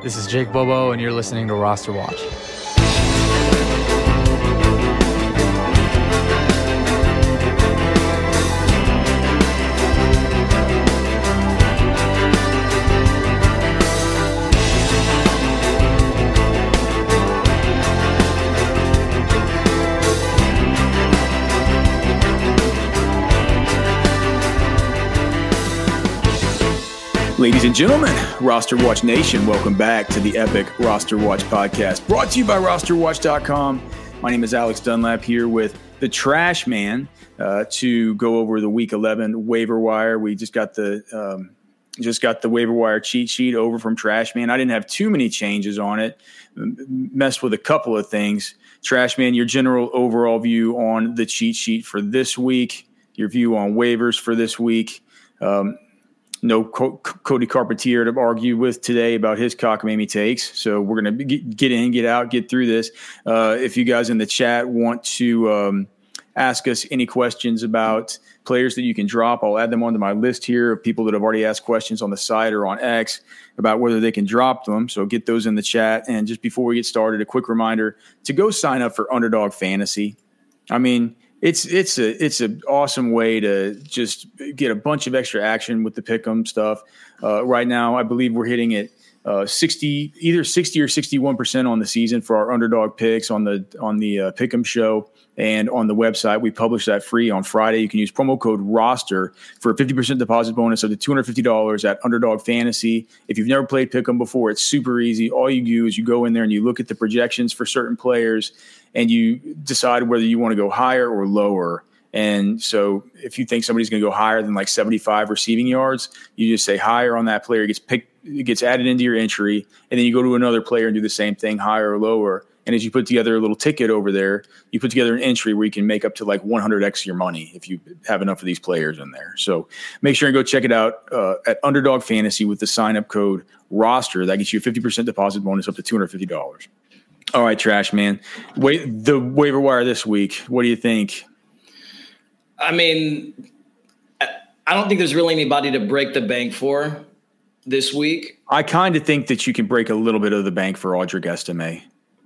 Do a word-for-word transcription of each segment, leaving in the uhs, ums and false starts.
This is Jake Bobo, and you're listening to Roster Watch. Ladies and gentlemen, Roster Watch Nation, welcome back to the Epic Roster Watch podcast, brought to you by roster watch dot com. My name is Alex Dunlap here with the Trash Man uh, to go over the Week eleven waiver wire. We just got the um, just got the waiver wire cheat sheet over from Trash Man. I didn't have too many changes on it, messed with a couple of things. Trash Man, your general overall view on the cheat sheet for this week, your view on waivers for this week. Um, No Co- Cody Carpentier to argue with today about his cockamamie takes. So we're going to get in, get out, get through this. Uh, if you guys in the chat want to um, ask us any questions about players that you can drop, I'll add them onto my list here of people that have already asked questions on the site or on X about whether they can drop them. So get those in the chat. And just before we get started, a quick reminder to go sign up for Underdog Fantasy. I mean, It's it's a it's an awesome way to just get a bunch of extra action with the pick'em stuff. Uh, right now, I believe we're hitting it uh, sixty, either sixty or sixty-one percent on the season for our underdog picks on the on the uh, pick'em show and on the website. We publish that free on Friday. You can use promo code ROSTER for a fifty percent deposit bonus up to two hundred fifty dollars at Underdog Fantasy. If you've never played pick'em before, it's super easy. All you do is you go in there and you look at the projections for certain players, and you decide whether you want to go higher or lower. And so if you think somebody's going to go higher than like seventy-five receiving yards, you just say higher on that player. It gets picked, it gets added into your entry, and then you go to another player and do the same thing, higher or lower. And as you put together a little ticket over there, you put together an entry where you can make up to like one hundred x your money if you have enough of these players in there. So make sure and go check it out uh, at Underdog Fantasy with the sign-up code ROSTER. That gets you a fifty percent deposit bonus up to two hundred fifty dollars. All right, Trash Man. Wait, the waiver wire this week. What do you think? I mean, I don't think there's really anybody to break the bank for this week. I kind of think that you can break a little bit of the bank for Audric Estime.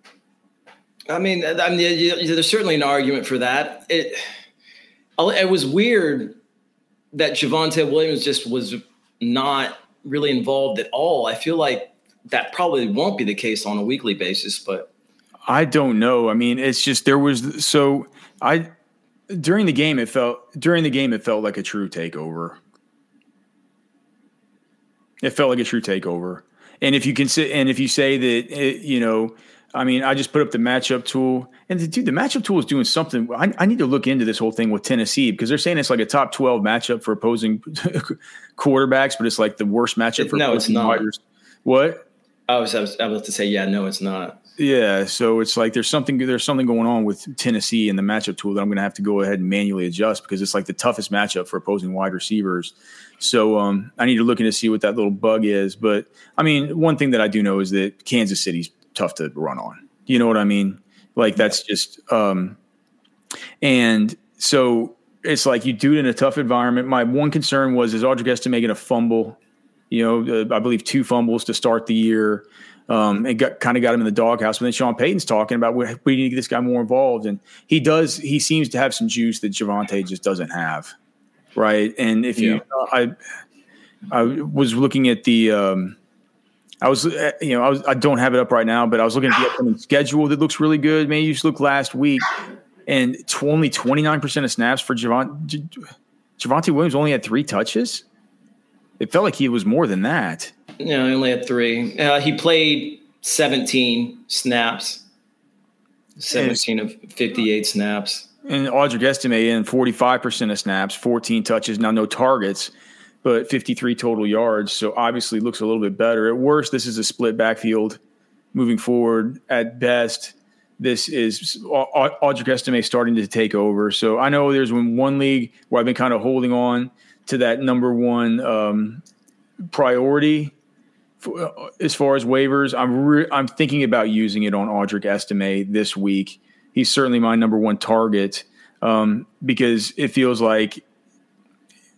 I mean, I mean, there's certainly an argument for that. It it was weird that Javonte Williams just was not really involved at all. I feel like that probably won't be the case on a weekly basis, but I don't know. I mean, it's just there was so I during the game it felt during the game it felt like a true takeover. It felt like a true takeover. And if you can sit and if you say that it, you know, I mean, I just put up the matchup tool, and the, dude, the matchup tool is doing something. I, I need to look into this whole thing with Tennessee because they're saying it's like a top twelve matchup for opposing quarterbacks, but it's like the worst matchup for no, it's not. Writers. What? I was, I was about to say, yeah, no, it's not. Yeah, so it's like there's something there's something going on with Tennessee and the matchup tool that I'm going to have to go ahead and manually adjust because it's like the toughest matchup for opposing wide receivers. So um, I need to look in to see what that little bug is. But I mean, one thing that I do know is that Kansas City's tough to run on. You know what I mean? Like that's just um, and so it's like you do it in a tough environment. My one concern was is Audric Estime making a fumble. You know, uh, I believe two fumbles to start the year. Um, and got kind of got him in the doghouse. But then Sean Payton's talking about we, we need to get this guy more involved, and he does. He seems to have some juice that Javonte just doesn't have, right? And if you, yeah. I, I was looking at the, um, I was, you know, I was, I don't have it up right now, but I was looking at the upcoming schedule that looks really good. Man, you just look last week, and it's only twenty-nine percent of snaps for Javonte. Javonte Williams only had three touches. It felt like he was more than that. No, he only had three. Uh, he played seventeen snaps, seventeen and, of fifty-eight snaps. And Audric Estime in forty-five percent of snaps, fourteen touches. Now, no targets, but fifty-three total yards. So obviously looks a little bit better. At worst, this is a split backfield moving forward. At best, this is Audric Estime starting to take over. So I know there's one league where I've been kind of holding on to that number one um, priority. As far as waivers, I'm re- I'm thinking about using it on Audric Estime this week. He's certainly my number one target um, because it feels like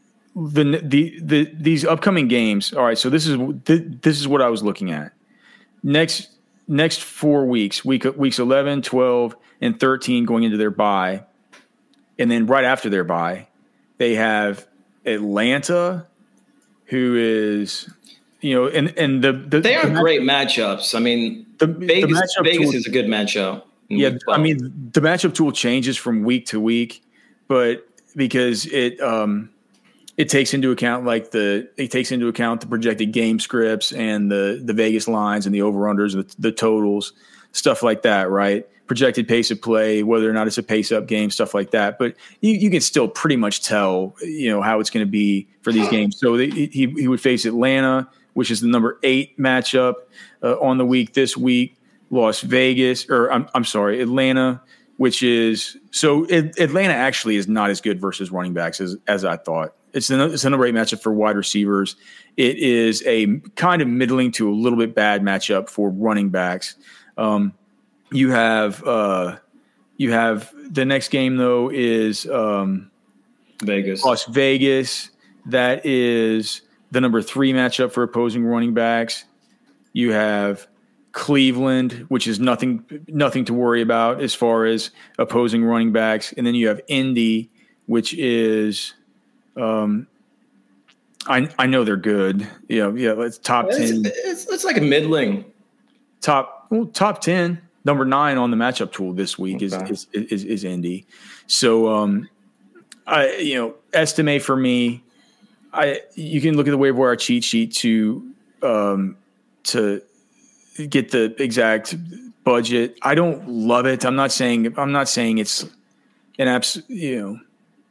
the, the the these upcoming games. All right, so this is this is what I was looking at. next next four weeks, week weeks eleven, twelve, and thirteen going into their bye. And then right after their bye, they have Atlanta, who is, you know, and, and the, the they are the great matchups. I mean, the, Vegas, the Vegas tool, is a good matchup. Yeah, I mean, the matchup tool changes from week to week, but because it um, it takes into account like the it takes into account the projected game scripts and the the Vegas lines and the over unders, the, the totals, stuff like that, right? Projected pace of play, whether or not it's a pace up game, stuff like that. But you, you can still pretty much tell, you know, how it's going to be for these games. So they, he he would face Atlanta, which is the number eight matchup uh, on the week this week. Las Vegas, or I'm I'm sorry, Atlanta, which is so it, Atlanta actually is not as good versus running backs as as I thought. It's a, it's a number eight matchup for wide receivers. It is a kind of middling to a little bit bad matchup for running backs. Um, You have uh, you have the next game though is um, Vegas, Las Vegas. That is the number three matchup for opposing running backs. You have Cleveland, which is nothing nothing to worry about as far as opposing running backs, and then you have Indy, which is um, I I know they're good. Yeah, yeah, it's top it's, ten. It's, it's like a middling top well, top ten. Number nine on the matchup tool this week okay. is, is is is Indy. So um, I you know estimate for me, I you can look at the waiver wire cheat sheet to um, to get the exact budget. I don't love it. I'm not saying I'm not saying it's an abs. You know,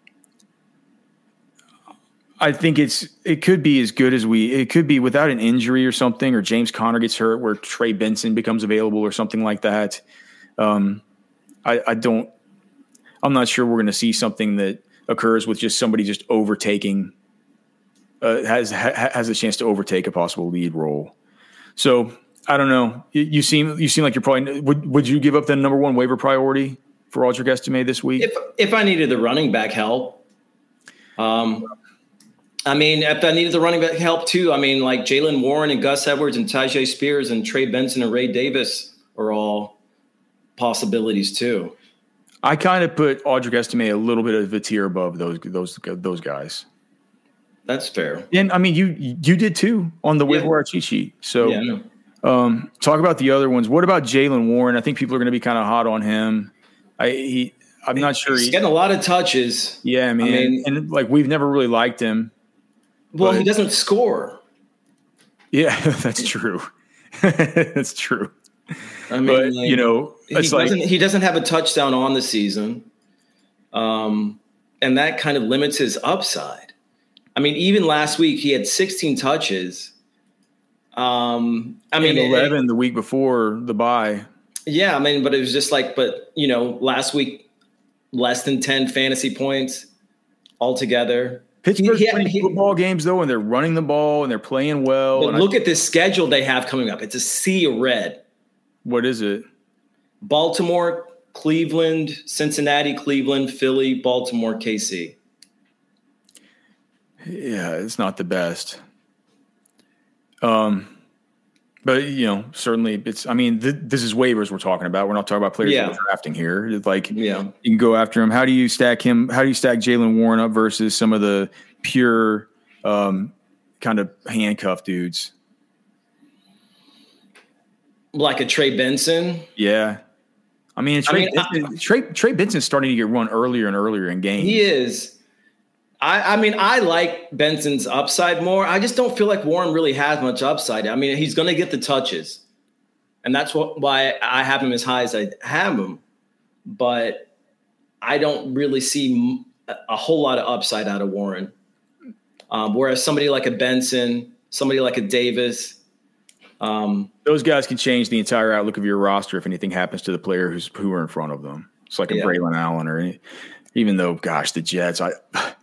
I think it's it could be as good as we it could be without an injury or something, or James Conner gets hurt where Trey Benson becomes available or something like that. Um, I, I don't. I'm not sure we're going to see something that occurs with just somebody just overtaking uh, has ha, has a chance to overtake a possible lead role. So I don't know. You, you seem you seem like you're probably would would you give up the number one waiver priority for Audric Estime this week? If if I needed the running back help, um. I mean, if I needed the running back help too, I mean, like Jaylen Warren and Gus Edwards and Tyjae Spears and Trey Benson and Ray Davis are all possibilities too. I kind of put Audric Estime a little bit of a tier above those those those guys. That's fair. And I mean, you you did too on the waiver wire cheat sheet. So yeah, no. um, talk about the other ones. What about Jaylen Warren? I think people are going to be kind of hot on him. I he I'm not sure he's he, getting a lot of touches. Yeah, I mean, I mean and, and like we've never really liked him. Well, but, he doesn't score. Yeah, that's true. That's true. I mean, but, like, you know, it's he like doesn't, he doesn't have a touchdown on the season, um, and that kind of limits his upside. I mean, even last week he had sixteen touches. Um, I mean, eleven it, the week before the bye. Yeah, I mean, but it was just like, but you know, last week less than ten fantasy points altogether. Pittsburgh's he, he, playing he, football games, though, and they're running the ball and they're playing well. But and look I, at this schedule they have coming up. It's a sea of red. What is it? Baltimore, Cleveland, Cincinnati, Cleveland, Philly, Baltimore, K C. Yeah, it's not the best. Um, but, you know, certainly it's – I mean, th- this is waivers we're talking about. We're not talking about players yeah. that we're drafting here. It's like yeah. you can go after him. How do you stack him – how do you stack Jaylen Warren up versus some of the pure um, kind of handcuff dudes? Like a Trey Benson? Yeah. I mean, Trey, I mean, Benson, I, Trey, Trey Benson's starting to get run earlier and earlier in games. He is. I, I mean, I like Benson's upside more. I just don't feel like Warren really has much upside. I mean, he's going to get the touches, and that's what why I have him as high as I have him. But I don't really see a whole lot of upside out of Warren. Um, whereas somebody like a Benson, somebody like a Davis, um, those guys can change the entire outlook of your roster if anything happens to the player who's who are in front of them. It's like a yeah. Braylon Allen, or any, even though, gosh, the Jets. I,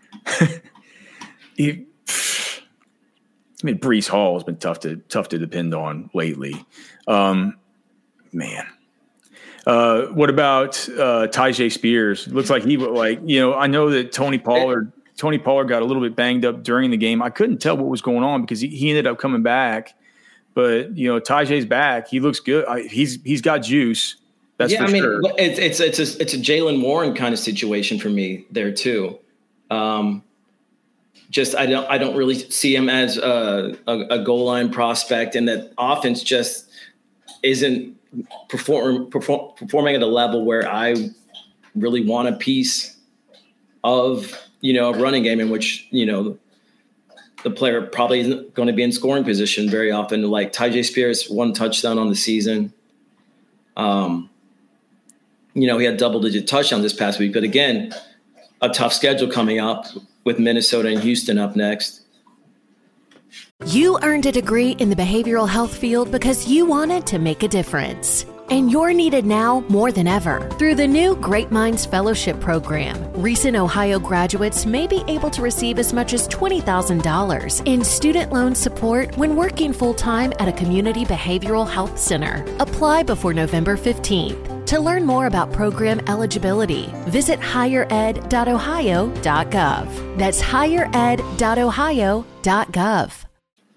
he, I mean, Breece Hall has been tough to tough to depend on lately. Um, man, uh, what about uh, Tyjae Spears? Looks like he like you know. I know that Tony Pollard. Tony Pollard got a little bit banged up during the game. I couldn't tell what was going on because he, he ended up coming back. But, you know, Tyjae's back. He looks good. I, he's he's got juice. That's yeah, for I mean, sure. it's it's it's a it's a Jaylen Warren kind of situation for me there too. Um, just I don't I don't really see him as a, a, a goal line prospect, and that offense just isn't perform, perform performing at a level where I really want a piece of, you know, a running game in which, you know, the player probably isn't going to be in scoring position very often. Like Tyjae Spears, one touchdown on the season. Um, you know, he had double digit touchdown this past week, but again, a tough schedule coming up with Minnesota and Houston up next. You earned a degree in the behavioral health field because you wanted to make a difference. And you're needed now more than ever. Through the new Great Minds Fellowship Program, recent Ohio graduates may be able to receive as much as twenty thousand dollars in student loan support when working full-time at a community behavioral health center. Apply before November fifteenth. To learn more about program eligibility, visit higher ed dot ohio dot gov. That's higher ed dot ohio dot gov.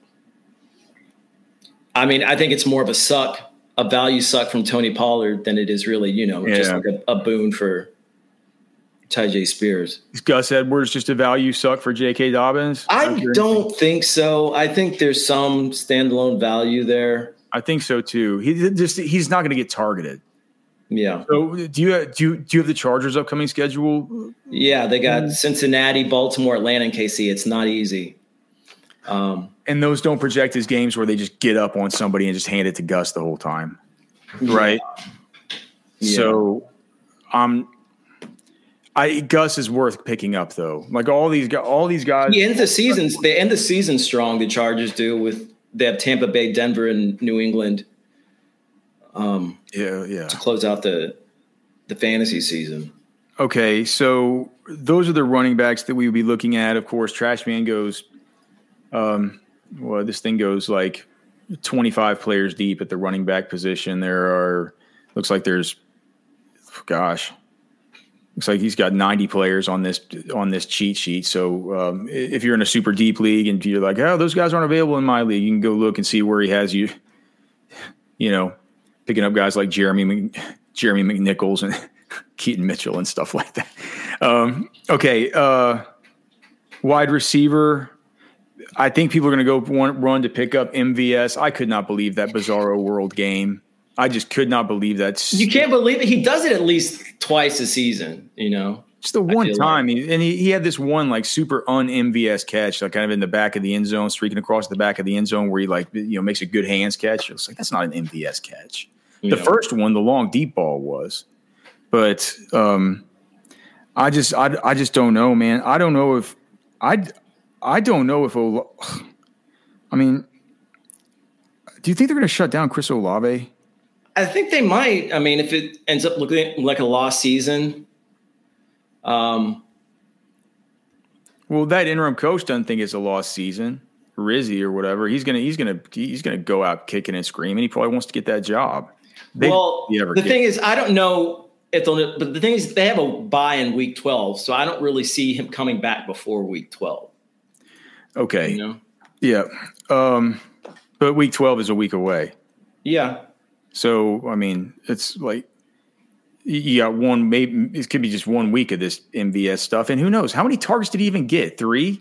I mean, I think it's more of a suck. a value suck from Tony Pollard than it is really, you know, yeah. just like a, a boon for Tyjae Spears. Is Gus Edwards just a value suck for J K. Dobbins? I don't think so. I think there's some standalone value there. I think so too. He just he's not going to get targeted. Yeah. So do you do you, do you have the Chargers' upcoming schedule? Yeah, they got mm. Cincinnati, Baltimore, Atlanta, and K C. It's not easy. Um, and those don't project as games where they just get up on somebody and just hand it to Gus the whole time, right? Yeah. So, um, I Gus is worth picking up though. Like all these guys, all these guys. He ends the seasons. They end the season strong. The Chargers do with they have Tampa Bay, Denver, and New England. Um, yeah, yeah. To close out the the fantasy season. Okay, so those are the running backs that we would be looking at. Of course, Trash Man goes. Um, well, this thing goes like twenty-five players deep at the running back position. There are, looks like there's, gosh, looks like he's got ninety players on this on this cheat sheet. So um, if you're in a super deep league and you're like, oh, those guys aren't available in my league, you can go look and see where he has you. You know, picking up guys like Jeremy Jeremy McNichols and Keaton Mitchell and stuff like that. Um, okay, uh, wide receiver. I think people are going to go one, run to pick up M V S. I could not believe that Bizarro World game. I just could not believe that. You can't believe it. He does it at least twice a season, you know. Just the one time. Like. He, and he, he had this one like super un-M V S catch, like kind of in the back of the end zone, streaking across the back of the end zone where he like, you know, makes a good hands catch. It's like, that's not an M V S catch. You the know. First one, the long deep ball was. But um, I just I, I just don't know, man. I don't know if I I don't know if Ola, I mean, do you think they're going to shut down Chris Olave? I think they might. I mean, if it ends up looking like a lost season. Um. Well, that interim coach doesn't think it's a lost season. Rizzi or whatever. He's gonna he's gonna he's gonna go out kicking and screaming. He probably wants to get that job. They, well, the thing is, I don't know. If they'll, but the thing is, they have a bye in week twelve, so I don't really see him coming back before week twelve. Okay. You know? Yeah. Um, but week twelve is a week away. Yeah. So, I mean, it's like you got one, maybe it could be just one week of this M V S stuff. And who knows? How many targets did he even get? Three?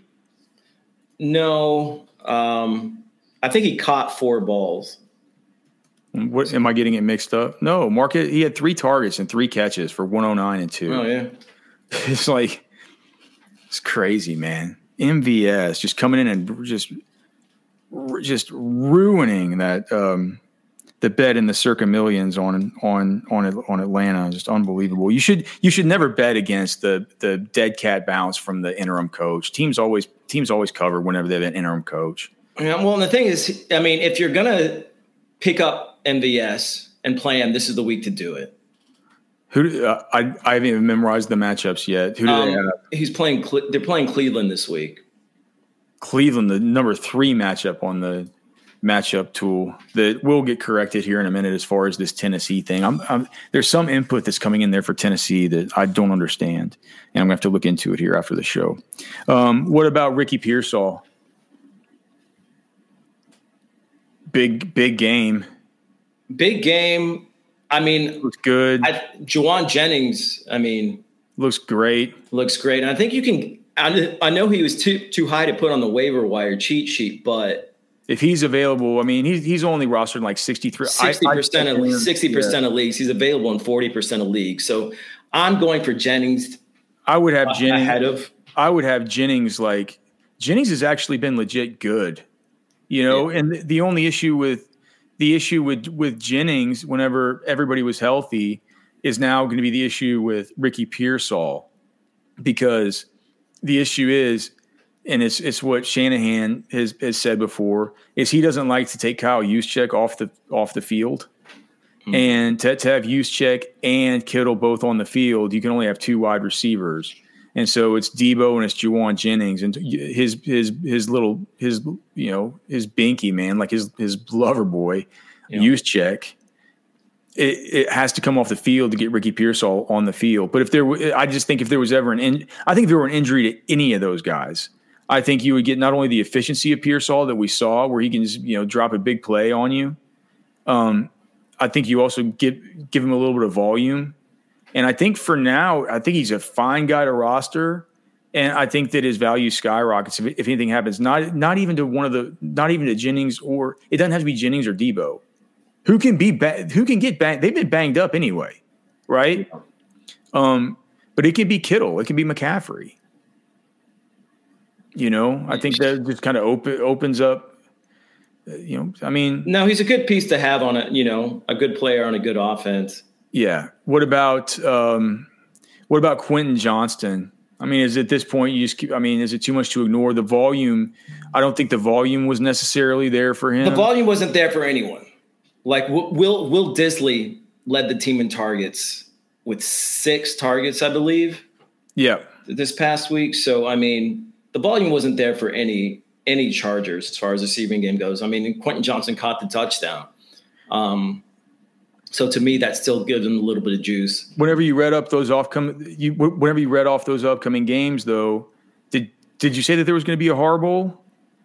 No. Um, I think he caught four balls. What am I getting it mixed up? No, Market. He had three targets and three catches for one oh nine and two. Oh yeah, it's like it's crazy, man. M V S just coming in and just just ruining that um, the bet in the Circa Millions on on on on Atlanta. Just unbelievable. You should you should never bet against the the dead cat bounce from the interim coach. Teams always teams always cover whenever they have an interim coach. Yeah, well, and the thing is, I mean, if you're gonna pick up M V S and play him, this is the week to do it. Who uh, I I haven't even memorized the matchups yet. Who do um, they have? He's playing. They're playing Cleveland this week. Cleveland, the number three matchup on the matchup tool that will get corrected here in a minute. As far as this Tennessee thing, I'm, I'm there's some input that's coming in there for Tennessee that I don't understand, and I'm gonna have to look into it here after the show. Um, what about Ricky Pearsall? Big, big game. Big game. I mean, looks good. I, Juwan Jennings, I mean, looks great. Looks great. And I think you can, I, I know he was too too high to put on the waiver wire cheat sheet, but if he's available, I mean, he's he's only rostered in like sixty-three, sixty percent of sixty percent yeah. of leagues. He's available in forty percent of leagues. So I'm going for Jennings. I would have uh, Jennings ahead of. I would have Jennings. Like Jennings has actually been legit good, you know. Yeah. And the, the only issue with the issue with with Jennings, whenever everybody was healthy, is now going to be the issue with Ricky Pearsall, because the issue is, and it's it's what Shanahan has, has said before, is he doesn't like to take Kyle Juszczyk off the off the field. Mm-hmm. And to, to have Juszczyk and Kittle both on the field, you can only have two wide receivers. And so it's Debo and it's Juwan Jennings and his his his little his you know his binky man, like his his lover boy, yeah. Juszczyk. It, it has to come off the field to get Ricky Pearsall on the field. But if there, I just think if there was ever an, in, I think if there were an injury to any of those guys, I think you would get not only the efficiency of Pearsall that we saw, where he can just, you know, drop a big play on you. Um, I think you also give give him a little bit of volume. And I think for now, I think he's a fine guy to roster, and I think that his value skyrockets if, if anything happens. Not not even to one of the, not even to Jennings, or it doesn't have to be Jennings or Debo, who can be ba- who can get banged. They've been banged up anyway, right? Um, but it could be Kittle, it could be McCaffrey. You know, I think that just kind of open, opens up. You know, I mean, no, he's a good piece to have on a, you know, a good player on a good offense. Yeah. What about um, what about Quentin Johnston? I mean, is at this point you just keep, I mean, is it too much to ignore the volume? I don't think the volume was necessarily there for him. The volume wasn't there for anyone. Like Will Will Disley led the team in targets with six targets, I believe. Yeah. This past week. So I mean, the volume wasn't there for any any Chargers as far as the receiving game goes. I mean, Quentin Johnston caught the touchdown. Um, So to me, that still gives them a little bit of juice. Whenever you read up those upcoming, you whenever you read off those upcoming games, though, did did you say that there was going to be a Horror Bowl?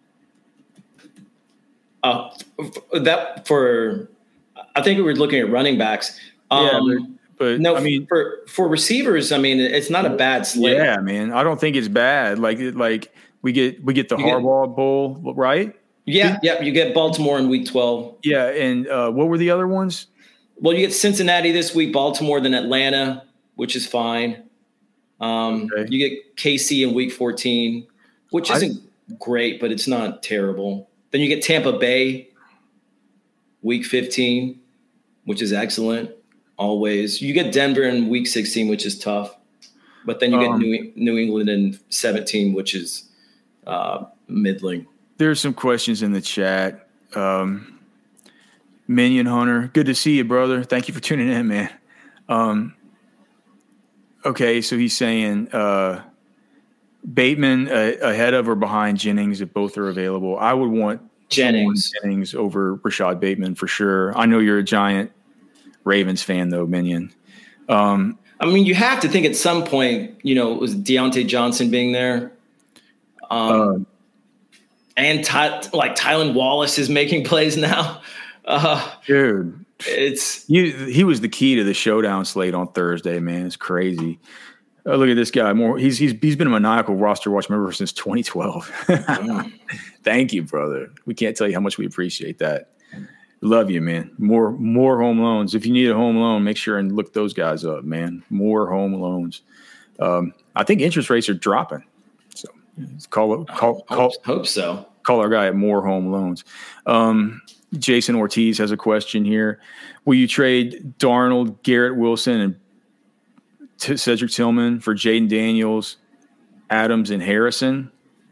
Uh, that for, I think we were looking at running backs. Um, yeah, but, but no, I mean, for for receivers, I mean, it's not a bad slate. Yeah, man, I don't think it's bad. Like like we get we get the Harbaugh Bowl, right? Yeah, yeah, you get Baltimore in week twelve. Yeah, and uh, what were the other ones? Well, you get Cincinnati this week, Baltimore, then Atlanta, which is fine. Um, okay. You get K C in week fourteen, which isn't I, great, but it's not terrible. Then you get Tampa Bay week fifteen, which is excellent always. You get Denver in week sixteen, which is tough. But then you um, get New, New England in seventeen, which is uh, middling. There's some questions in the chat. Um Minion Hunter, good to see you, brother. Thank you for tuning in, man. Um, okay, so he's saying uh, Bateman uh, ahead of or behind Jennings if both are available. I would want Jennings Jennings over Rashad Bateman for sure. I know you're a giant Ravens fan, though, Minion. Um, I mean, you have to think at some point, you know, it was Deontay Johnson being there. Um, uh, and Ty- like Tylan Wallace is making plays now. Uh, Dude, it's you, he was the key to the showdown slate on Thursday, man. It's crazy. Uh, look at this guy. More he's he's he's been a maniacal roster watch member since twenty twelve. mm. Thank you, brother. We can't tell you how much we appreciate that. Love you, man. More more home loans. If you need a home loan, make sure and look those guys up, man. More home loans. Um, I think interest rates are dropping. So call call call. Hope, hope so. Call our guy at More Home Loans. Um, Jason Ortiz has a question here. Will you trade Darnold, Garrett Wilson, and T- Cedric Tillman for Jaden Daniels, Adams, and Harrison?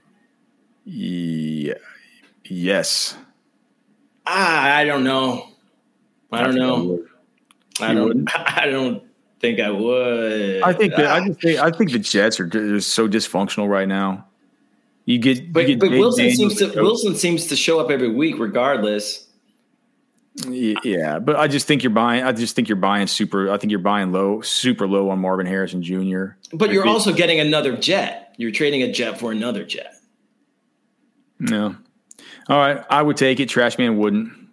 Yeah. Yes. Ah, I don't know. I don't know. I don't. I don't think I would. I think that I just think I think the Jets are just so dysfunctional right now. You get, but, you get but Wilson Daniels seems to Wilson seems to show up every week, regardless. Yeah, but I just think you're buying. I just think you're buying super. I think you're buying low, super low on Marvin Harrison Junior But you're also getting another Jet. You're trading a Jet for another Jet. No. All right, I would take it. Trash Man wouldn't.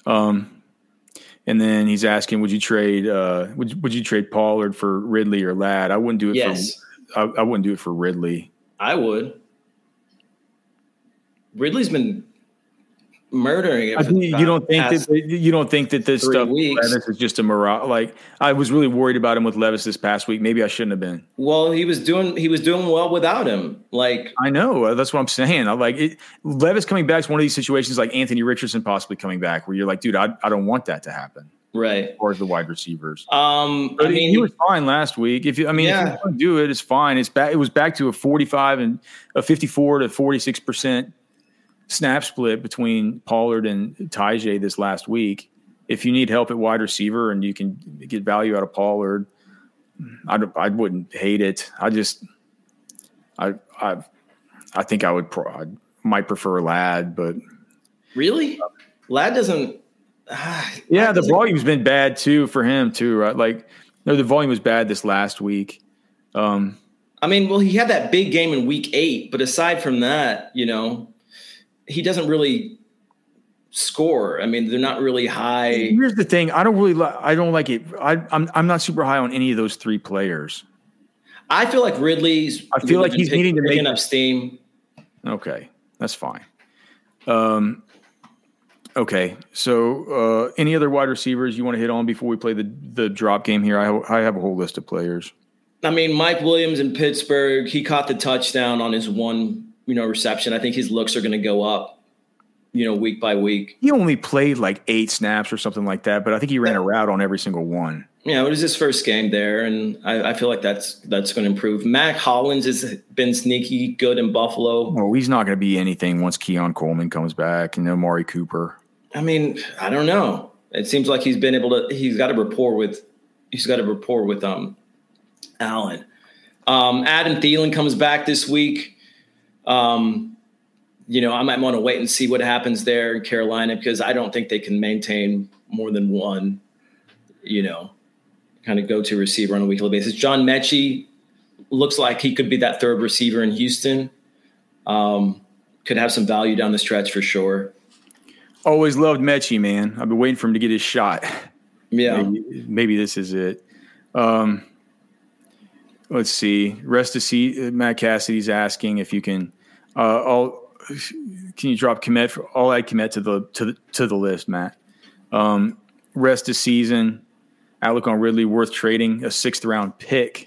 Um, and then he's asking, would you trade uh, would would you trade Pollard for Ridley or Ladd? I wouldn't do it. Yes. For, I, I wouldn't do it for Ridley. I would. Ridley's been murdering it. I think you don't think that you don't think that this stuff weeks. Levis is just a mirage. Like I was really worried about him with Levis this past week. Maybe I shouldn't have been. Well, he was doing he was doing well without him. Like I know that's what I'm saying. I like it. Levis coming back is one of these situations like Anthony Richardson possibly coming back, where you're like, dude, I I don't want that to happen. Right. As far as the wide receivers. Um, but I mean, he was fine last week. If you, I mean, yeah. if you want to do it, it's fine. It's back. It was back to a forty-five and a fifty-four to forty-six percent snap split between Pollard and Tajay this last week. If you need help at wide receiver and you can get value out of Pollard, I, I wouldn't hate it. I just, I, I, I think I would, pro, I might prefer Ladd, but really, Ladd doesn't. Ah, yeah, Ladd the doesn't, volume's been bad too for him too, right? Like, no, the volume was bad this last week. Um, I mean, well, he had that big game in week eight, but aside from that, you know, he doesn't really score. I mean, they're not really high. Here's the thing. I don't really li- I don't like it. I, I'm I'm not super high on any of those three players. I feel like Ridley's I feel like he's pick, needing to make up steam. Okay. That's fine. Um, okay. So uh, any other wide receivers you want to hit on before we play the, the drop game here? I, I have a whole list of players. I mean, Mike Williams in Pittsburgh, he caught the touchdown on his one you know, reception. I think his looks are going to go up, you know, week by week. He only played like eight snaps or something like that, but I think he ran a route on every single one. Yeah, it was his first game there, and I, I feel like that's that's going to improve. Mac Hollins has been sneaky good in Buffalo. Well, he's not going to be anything once Keon Coleman comes back and Amari Cooper. I mean, I don't know. It seems like he's been able to. He's got a rapport with. He's got a rapport with um, Allen. Um, Adam Thielen comes back this week. Um, you know, I might want to wait and see what happens there in Carolina because I don't think they can maintain more than one, you know, kind of go-to receiver on a weekly basis. John Mechie looks like he could be that third receiver in Houston. Um, could have some value down the stretch for sure. Always loved Mechie, man. I've been waiting for him to get his shot. Yeah. Maybe, maybe this is it. Um, Let's see. Rest of see Matt Cassidy's asking if you can. Uh, all can you drop Kmet? For, I'll add Kmet to the to the to the list, Matt. Um, rest of season. Outlook on Ridley worth trading a sixth round pick.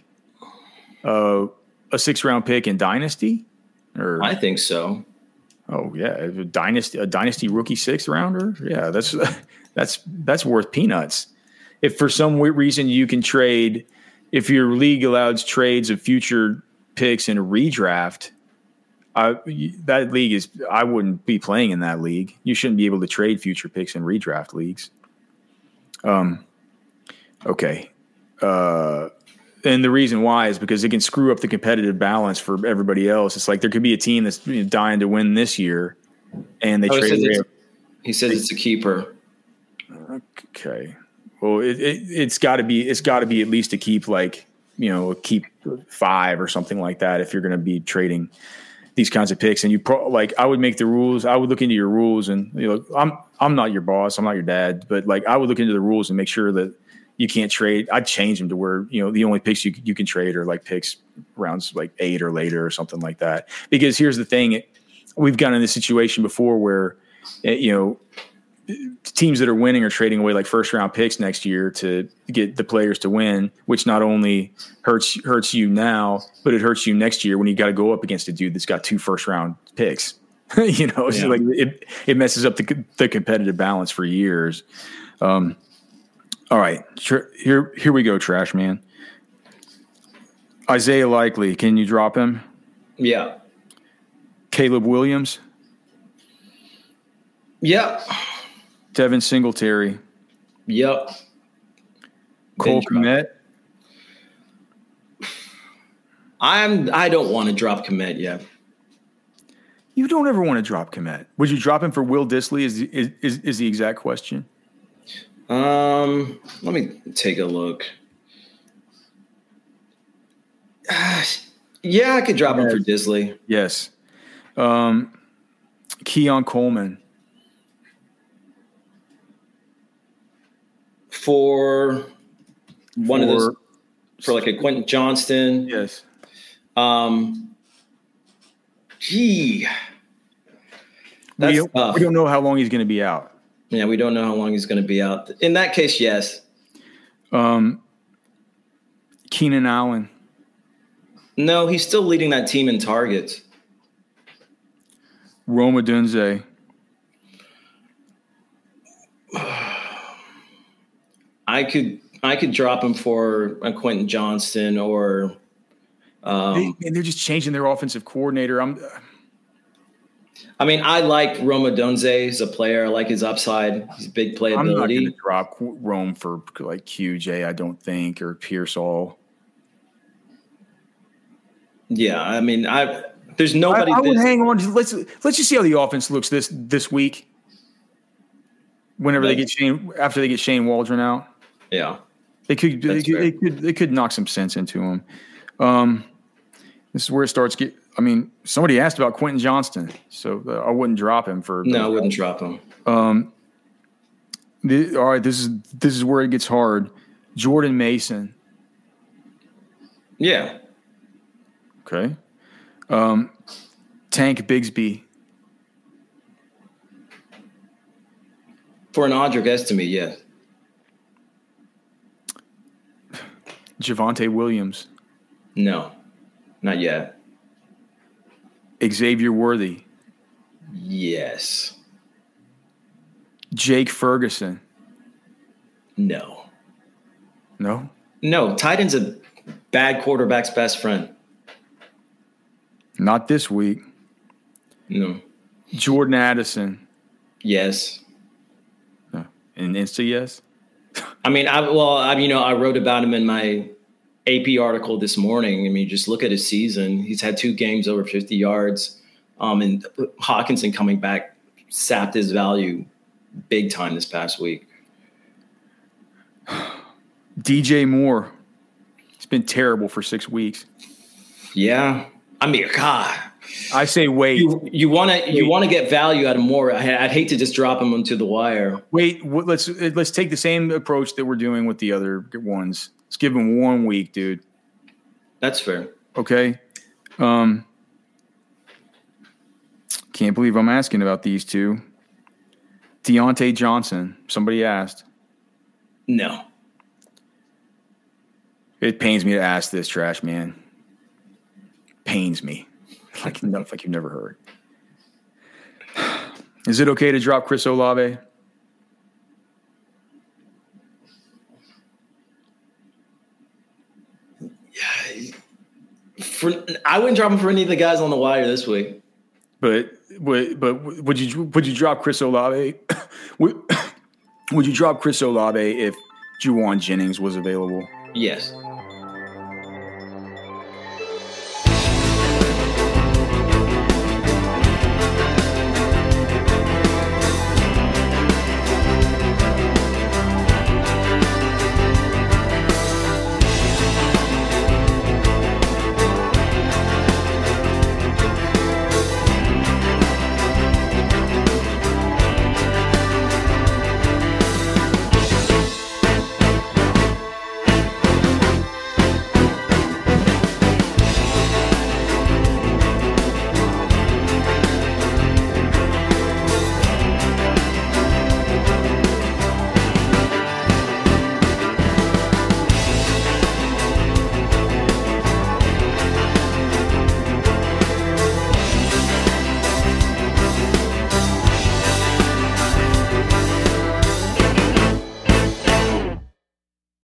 Uh, a sixth round pick in Dynasty. Or I think so. Oh yeah, a dynasty a dynasty rookie sixth rounder. Yeah, that's that's that's worth peanuts. If for some reason you can trade. If your league allows trades of future picks in a redraft, I, that league is – I wouldn't be playing in that league. You shouldn't be able to trade future picks in redraft leagues. Um. Okay. Uh, and the reason why is because it can screw up the competitive balance for everybody else. It's like there could be a team that's you know, dying to win this year, and they oh, trade he says, away. it's, he says it's a keeper. Okay. Well, it, it, it's got to be it's got to be at least to keep like you know keep five or something like that if you're going to be trading these kinds of picks. And you pro, like I would make the rules. I would look into your rules, and you know I'm I'm not your boss. I'm not your dad, but like I would look into the rules and make sure that you can't trade. I'd change them to where you know the only picks you you can trade are like picks rounds like eight or later or something like that. Because here's the thing: we've gotten in this situation before where you know. Teams that are winning are trading away like first round picks next year to get the players to win, which not only hurts hurts you now, but it hurts you next year when you got to go up against a dude that's got two first round picks. you know, it's yeah. like it it messes up the the competitive balance for years. Um, all right, here here we go, Trash Man. Isaiah Likely, can you drop him? Yeah. Caleb Williams. Yeah. Devin Singletary. Yep. Cole Kmet. I'm. I don't want to drop Kmet yet. You don't ever want to drop Kmet. Would you drop him for Will Dissly? Is is is, is the exact question? Um. Let me take a look. Uh, yeah, I could drop yes. him for Dissly. Yes. Um. Keon Coleman. for one for, of those, for like a Quentin Johnston. Yes. Um, gee, that's we, don't, tough. we don't know how long he's going to be out. Yeah, we don't know how long he's going to be out. In that case, yes. Um, Keenan Allen. No, he's still leading that team in targets. Rome Odunze. I could I could drop him for a Quentin Johnston or um, they, and they're just changing their offensive coordinator. I'm. I mean, I like Rome Odunze as a player. I like his upside. He's big playability. I'm not going to drop Rome for like Q J, I don't think, or Pearsall. Yeah, I mean, I there's nobody. I, I would this, hang on. Let's let's just see how the offense looks this this week. Whenever like, they get Shane, after they get Shane Waldron out, yeah, they could they could, they could they could knock some sense into him. Um, this is where it starts. Get. I mean, somebody asked about Quentin Johnston, so uh, I wouldn't drop him for. No, I wouldn't drop him. Um, the, all right, this is this is where it gets hard. Jordan Mason. Yeah. Okay. Um, Tank Bigsby. For an Audric Estime, yes. Javonte Williams. No, not yet. Xavier Worthy. Yes. Jake Ferguson. No. No? No, tight end's a bad quarterback's best friend. Not this week. No. Jordan Addison. Yes. No. An insta yes? I mean, I well, I you know, I wrote about him in my A P article this morning. I mean, just look at his season. He's had two games over fifty yards. Um, and Hawkinson coming back sapped his value big time this past week. D J Moore. It's been terrible for six weeks. Yeah. I mean, God. I say wait. You want to you want to get value out of Moore. I, I'd hate to just drop him onto the wire. Wait, w- let's let's take the same approach that we're doing with the other ones. Let's give him one week, dude. That's fair. Okay. Um, can't believe I'm asking about these two. Deontay Johnson. Somebody asked. No. It pains me to ask this, trash man. Pains me. Like, like you've never heard. Is it okay to drop Chris Olave? Yeah. For, I wouldn't drop him for any of the guys on the wire this week. But but but would you would you drop Chris Olave? would, would you drop Chris Olave if Juwan Jennings was available? Yes.